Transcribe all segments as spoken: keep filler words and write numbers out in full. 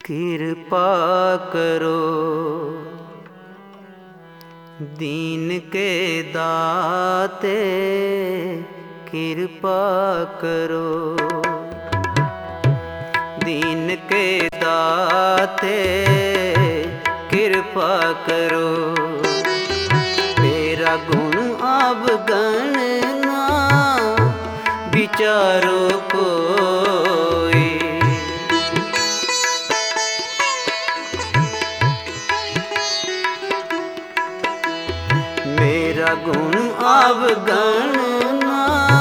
कृपा करो दीन के दाते, कृपा करो दीन के दाते, कृपा करो। मेरा गुण अवगण ना विचारो कोई, मेरा गुण अवगण ना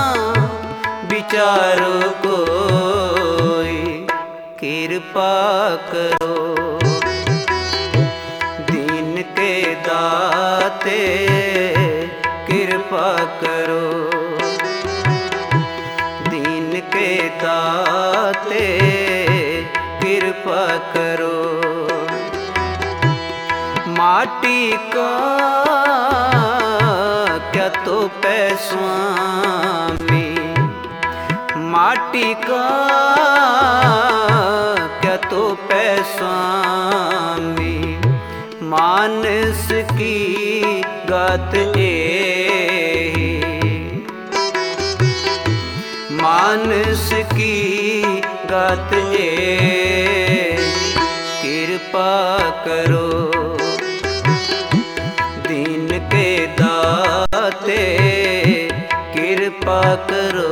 विचारो कोई, कृपा करो दीन के दाते, कृपा करो दीन के दाते, कृपा करो। माटी का क्या तो पै स्वामी, माटी का क्या तो पै स्वामी, मानस की गात एही, मानस की गात एही, कृपा करो दीन के दाते, कृपा करो।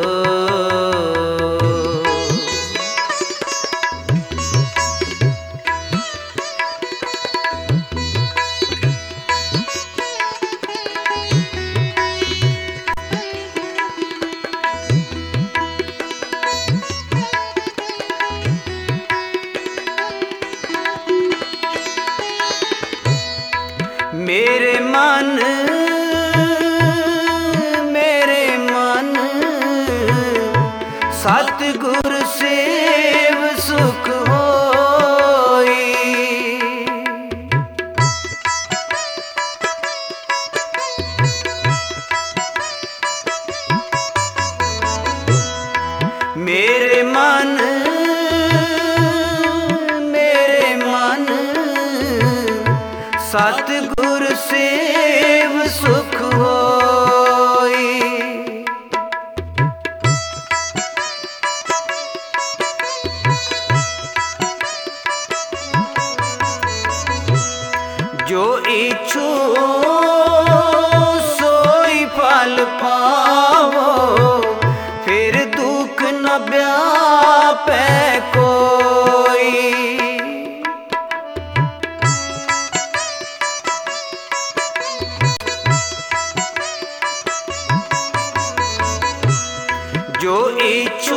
मेरे मन मेरे मन सतगुर सेव सुख होई, मेरे मन मेरे मन सतगुर सेव सुख होई, जो इच्छो सोई फल पावो, फिर दुख न व्यापे कोई, जो इच्छो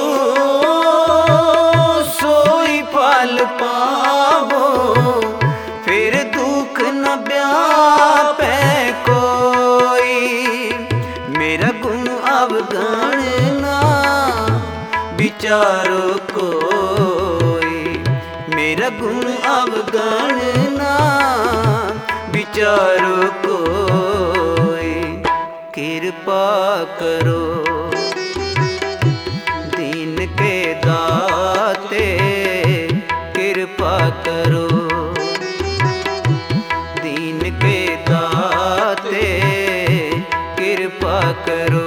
सोई फल पावो, फिर दुख न व्यापे कोई। मेरा गुण अवगण ना विचारो कोई, मेरा गुण अवगण ना विचारो कोई, कृपा करो दीन के दाते, कृपा करो दीन के दाते, कृपा करो।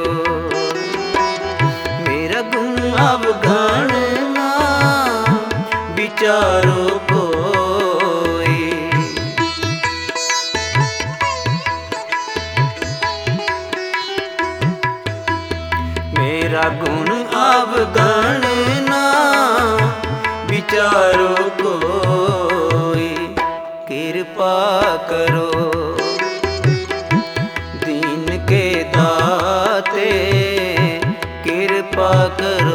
मेरा गुण अवगण ना विचारो कोई, मेरा गुण अवगण ना विचारो कोई, कृपा करो दीन के दाते, कृपा करो।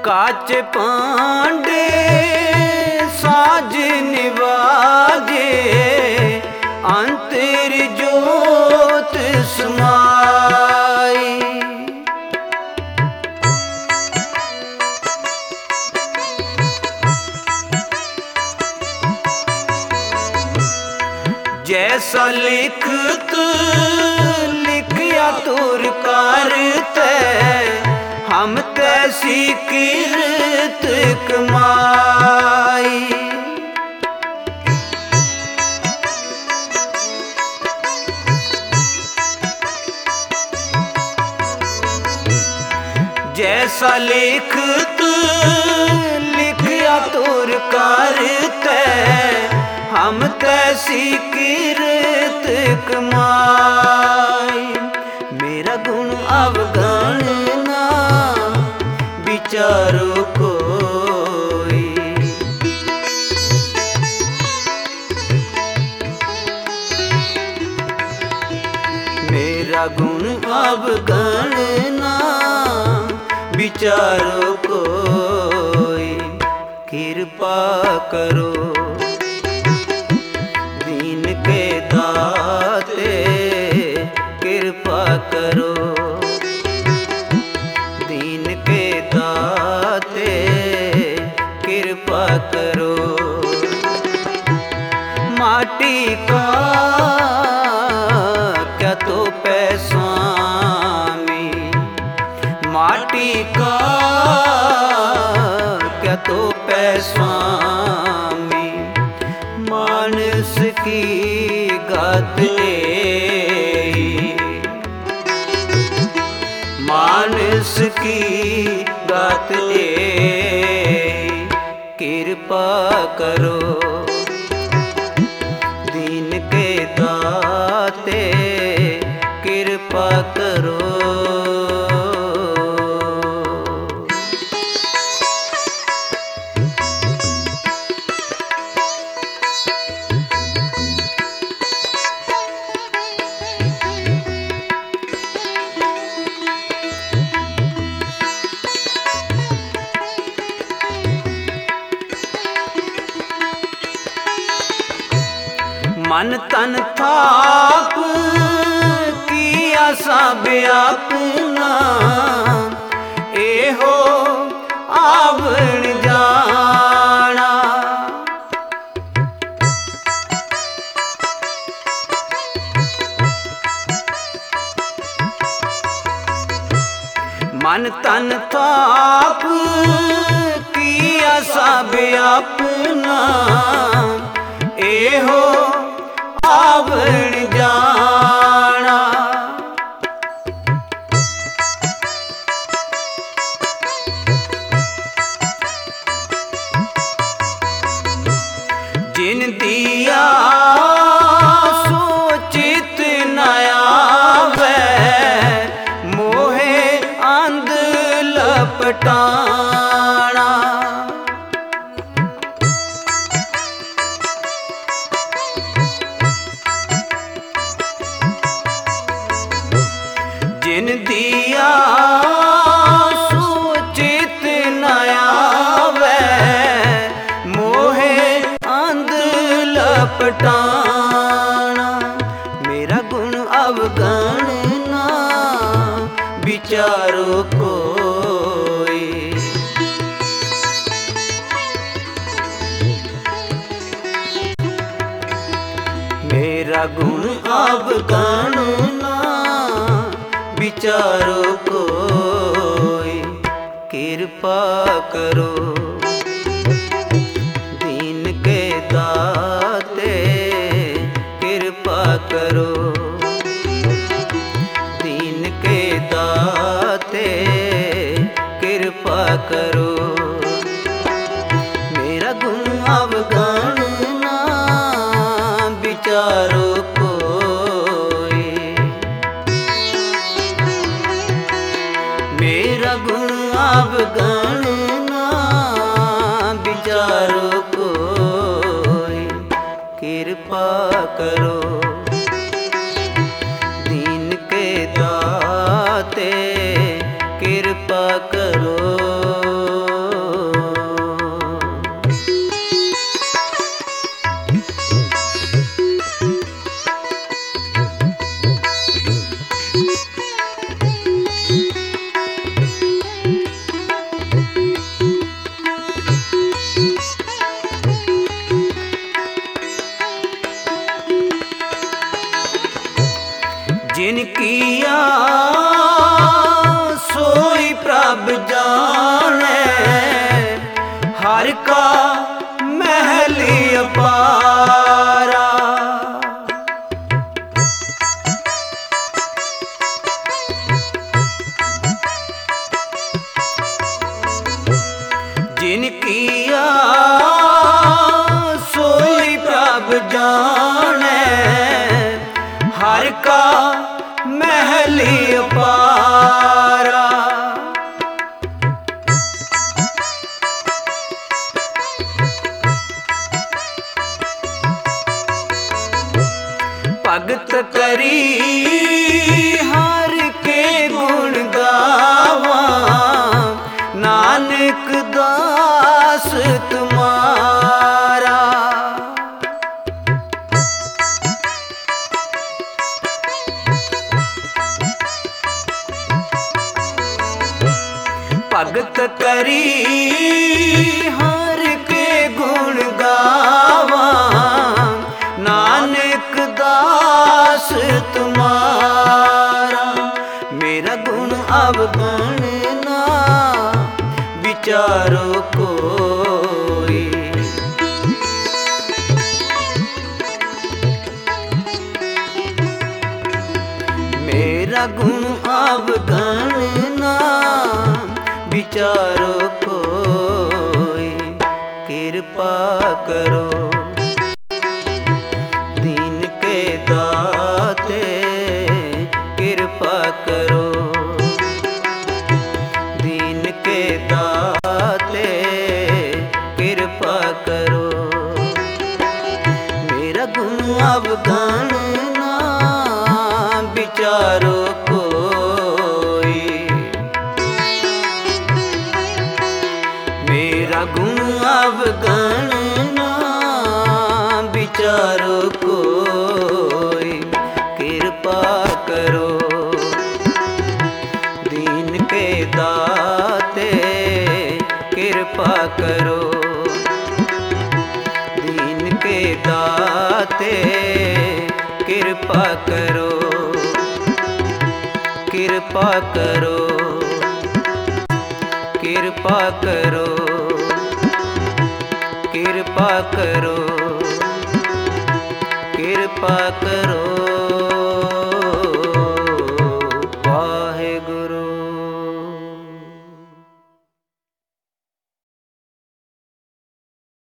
काच पांडे साज निवाजे, अंतर जोत समाई। जैसा लिखत लिखया तुर करते, हम तैसी कीरत कमाई। जैसा लिखत लिखया तुर करते, हम तैसी कीरत कमाई। मेरा गुण अवगणना विचारो कोई, मेरा गुण अवगणना विचारो कोई। कृपा करो दीन के दाते, कृपा करो दीन के दाते, कृपा करो। माटी का क्या तो पैसामी, माटी का क्या तो पैसामी, मानस की गात मानस की गात कृपा करो दीन के दाते, कृपा करो। मन तन थाप किया सब अपना, एहो आवण जाना। मन तन थाप किया सब अपना, एहो आवण जाना। जिन दिया सोचित न आवे, मोहे अंध लपटाना। जिन दिया सोचित न आवे, मोहे अंध लपटाना। मेरा गुण अवगणना विचारो कोई, मेरा गुण अवगणना विचारो कोई। कृपा करो दीन के दाते, कृपा करो दीन के दाते, कृपा करो। मेरा गुण अवगणना विचारो कोई, मेरा गुण अवगणना विचारो कोई। कृपा करो दीन के दाते, कृपा करो। प्रभ जाने, हर का महल अपारा। जिन किया सोई प्रभ जाने, हर का महल अपारा। भगत करी हर के गुण गावा, नानक दास तुम्हारा। भगत करी हर के गुण गावा, नानक दास तुम्हारा। मेरा गुण अवगुण ना विचारो कोई, मेरा गुण अवगुण ना विचारो कोई। कृपा करो दीन के दाते, कृपा करो दीन के दाते, कृपा करो। मेरा गुण अवगुण ना विचारो कोई, मेरा गुण अवगुण ना विचारो कोई। कृपा करो दीन के दाते, कृपा करो दीन के दाते, कृपा करो कृपा करो कृपा करो कृपा करो कृपा करो।